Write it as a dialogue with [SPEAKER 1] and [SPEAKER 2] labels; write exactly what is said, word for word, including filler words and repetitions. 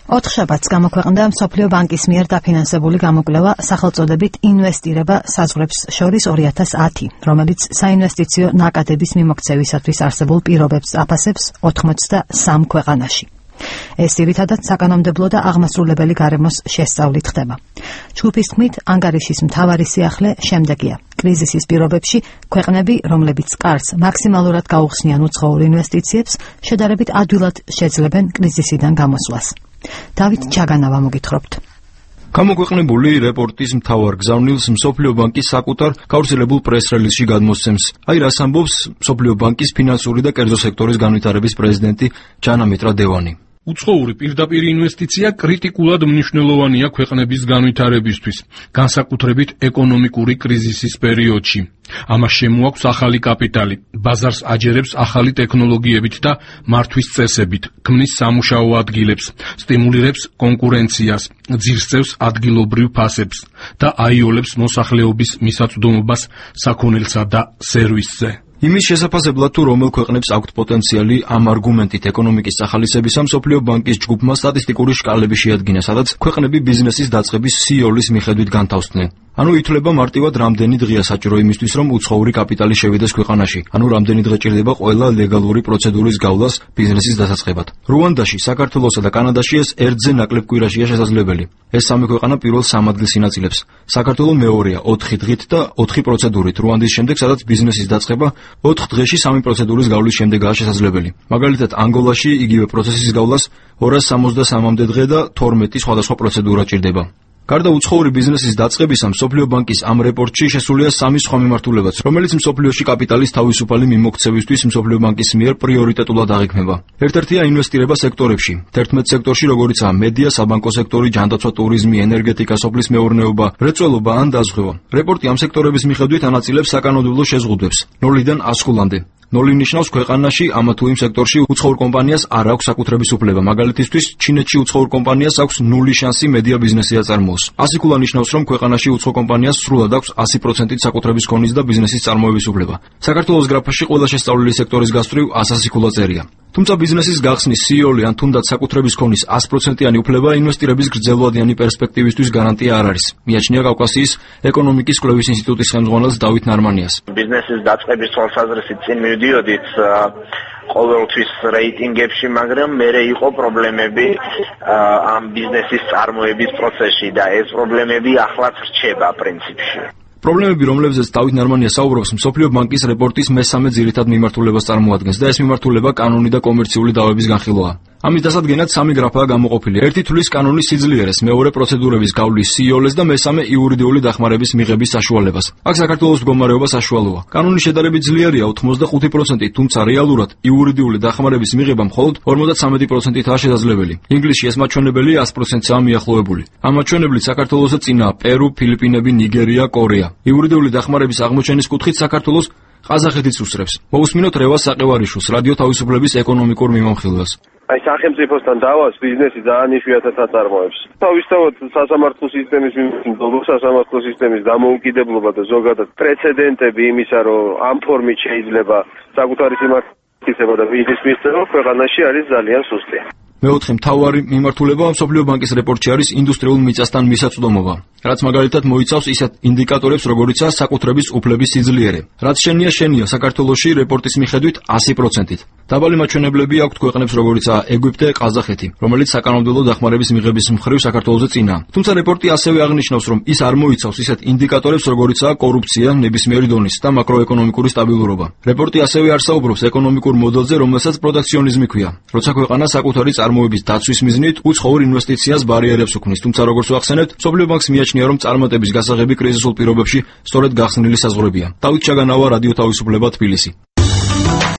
[SPEAKER 1] ოთხშაბათს გამოქვეყნდა მსოფლიო ბანკის მიერ დაფინანსებული გამოკვლევა სახელწოდებით ინვესტირება საზღვრებს შორის ორი ათას ათი, რომელიც საინვესტიციო ნაკადების მიმოქცევისათვის არსებულ პირობებს აფასებს ოცდასამ ქვეყანაში. ეს ძირითადად საკანონმდებლო და აღმასრულებელი გარემოს შესწავლით ხდება. ჯგუფის თქმით, ანგარიშის მთავარი სიახლე შემდეგია. კრიზისის პირობებში ქვეყნები, რომლებიც კარს მაქსიმალურად გაუხსნიან უცხოურ ინვესტიციებს, შედარებით ადვილად შეძლებენ კრიზისიდან გამოსვლას. დავით ჩაგანავა მოგითხრობთ.
[SPEAKER 2] გამოქვეყნებული რეპორტის მთავარ გზავნილს მსოფლიო ბანკი საკუთარ გავრცელებულ პრეს-რელიზში გადმოსცემს. აი რას ამბობს მსოფლიო ბანკის ფინანსური და კერძო სექტორის განვითარების პრეზიდენტი ჯანა მიტრა-დევანი.
[SPEAKER 3] უცხოური პირდაპირ ინვესტიცია კრიტიკულად მნიშვნელოვანია ქვეყნების განვითარებისთვის, განსაკუთრებით ეკონომიკური კრიზისის პერიოდში. ამას შემოაქვს ახალი კაპიტალი, ბაზარს აჯერებს ახალი ტექნოლოგიებით და მართვის წესებით, ქმნის სამუშაო ადგილებს, სტიმულირებს კონკურენციას, ძირსწევს ადგილობრივ ფასებს და აიოლებს მოსახლეობის მისაწვდომობას საქონელსა და სერვისზე.
[SPEAKER 2] იმის შესაფასებლად თუ რომელ ქვეყნებს აქვთ პოტენციალი ამ არგუმენტით ეკონომიკის სახალისებისა მსოფლიო ბანკის ჯგუფმა სტატისტიკური შკალები შეადგინა, სადაც ქვეყნები ბიზნესის დაწყების სიოლის მიხედვით განთავსდნენ. ანუ ითვლება მარტივად რამდენი დღეა საჭირო იმისთვის, რომ უცხოური კაპიტალი შევიდეს ქვეყანაში, ანუ რამდენი დღე ჭირდება ყველა ლეგალური პროცედურის გავლას ბიზნესის დასაწყებად. რუანდაში, საქართველოსა და კანადაში ეს ერთზე ნაკლებ კვირაშია შესაძლებელი. ეს სამი ქვეყანა პირველ სამ ადგილს ინაწილებს. საქართველო მეორეა ოთხი დღით და ოთხი პროცედურით, რუანდის შემდეგ, სადაც ბიზნესის დაწყება ოთხ დღეში სამი პროცედურის გავლის შემდეგაა შესაძლებელი. მაგალითად, ანგოლაში იგივე პროცესის გავლას ორას სამოცდასამამდე დღე და თორმეტი სხვადასხვა პროცედურა ჭირდება. გარდა უცხოური ბიზნესის დაწყებისა, მსოფლიო ბანკის ამ რეპორტში შესულია სამი სხვა მიმართულებაც, რომელიც მსოფლიოში კაპიტალის თავისუფალი მიმოქცევისთვის მსოფლიო ბანკის მიერ პრიორიტეტულად აღიქმება. ერთ-ერთია ინვესტირება სექტორებში. თერთმეტ სექტორში, როგორიცაა მედია, საბანკო სექტორი, ჯანდაცვა, ტურიზმი, ენერგეტიკა, სოფლის მეურნეობა, მრეწველობა ან დაზღვევა. რეპორტი ამ სექტორების მიხედვით ანაწილებს საკანონმდებლო შეზღუდვებს ნოლიდან ასხულამდე. ნოლი ნიშნავს ქვეყანაში ამა თუ იმ სექტორში უცხოურ კომპანიას არ აქვს საკუთრების უფლება. მაგალითისთვის, ჩინეთში უცხოურ კომპანიას აქვს ნული შანსი მედია ბიზნესი აწარმოოს. ასი ქულა ნიშნავს, რომ ქვეყანაში უცხო კომპანიას სრულად აქვს ასი პროცენტით საკუთრების ქონის და ბიზნესის წარმოების უფლება. საქართველოს გრაფაში ყველა შესწავლილი სექტორის გასწვრივ ასი ქულა წერია. თუმცა ბიზნესის გახსნის სიოლი ან თუნდაც საკუთრების ქონის ასი პროცენტიანი უფლება ინვესტირების გრძელვადიანი პერსპექტივისთვის გარანტია არ არის. მიაჩნია კავკასიის ეკონომიკის კვლევის ინსტიტუტის ხელმძღვანელს დავით ნარმანიას.
[SPEAKER 4] ბიზნესის დაწყების თვალსაზრისით წინ მივდიოდით ყოველთვის რეიტინგებში, მაგრამ მერე იყო პრობლემები ამ ბიზნესის წარმოების პროცესში და ეს პრობლემები ახლაც რჩება პრინციპში.
[SPEAKER 2] პრობლემები, რომლებზეც დავით ნარმანია საუბრობს, მსოფლიო ბანკის რეპორტის მესამე ძირითად მიმართულებას წარმოადგენს და ეს მიმართულება კანონი და კომერციული დავების განხილვაა. ამის დასადგენად სამი გრაფაა გამოყოფილი. ერთი თვლის კანონის სიძლიერეს, მეორე პროცედურების გავლის სიოლეს და მესამე იურიდიული დახმარების მიღების საშუალებას. აქ საქართველოს მდგომარეობა საშუალოა. კანონი შედარებით ძლიერია ოცდახუთი პროცენტით, თუმცა რეალურად იურიდიული დახმარების მიღება მხოლოდ ორმოცდამეტი პროცენტითაა შესაძლებელი. ინგლისში ეს მაჩვენებელი ასი პროცენტია მიახლოებული. ამ მაჩვენებლით საქართველოსზე წინაა პერუ, ფილიპინები, ნიგერია, კორეა. იურიდიული დახმარების აღმოჩენის კუთხით საქართველოს ყაზახეთიც უსწრებს. მოусმინოთ რევას საყევარიშვილს, რადიო თავისუფლების ეკონომიკურ მიმოხილვას.
[SPEAKER 5] აი სახელმწიფოსთან დავას ბიზნესი ძალიან იშვიათად აწარმოებს. თავისთავად სასამართლო სისტემის მიმართულება, სასამართლო სისტემის დამოუკიდებლობა და ზოგადად პრეცედენტები იმისა, რომ ამ ფორმით შეიძლება საკუთარი სიმართლეა და ბიზნეს მისწრება ქვეყანაში არის ძალიან სუსტი.
[SPEAKER 2] მეოთხე მთავარი მიმართულება მსოფლიო ბანკის რეპორტში არის ინდუსტრიულ მიწასთან მისაწვდომობა, რაც მაგალითად მოიცავს ისეთ ინდიკატორებს, როგორიცაა საკუთრების უფლების სიძლიერე. რაც შენია შენია საქართველოში რეპორტის მიხედვით ასი პროცენტით. დაბალი მაჩვენებლები აქვთ ქვეყნებს, როგორიცაა ეგვიპტე, ყაზახეთი, რომელიც საკანონმდებლო დახმარების მიღების მხრივ საქართველოზე წინაა. თუმცა რეპორტი ასევე აღნიშნავს, რომ ის არ მოიცავს ისეთ ინდიკატორებს, როგორიცაა კორუფცია, ნებისმიერი დონის და მაკროეკონომიკური სტაბილურობა. რეპორტი ასევე არ საუბრობს ეკონომიკურ მოდელზე, რომელსაც პროტექციონიზმი ჰქვია, როცა ქვეყანა საკუთარი წარმოების დაცვის მიზნით უცხოურ ინვესტიციას ბარიერებს უქმნის. თუმცა როგორც ვახსენებთ, მსოფლიო ბანკს მიაჩნია, რომ წარმატების გასაღები კრიზისულ პირობებში სწორედ გახსნილი საზღვრებია. დავით ჩაგანავა, რადიო თავისუფლება, თბილისი.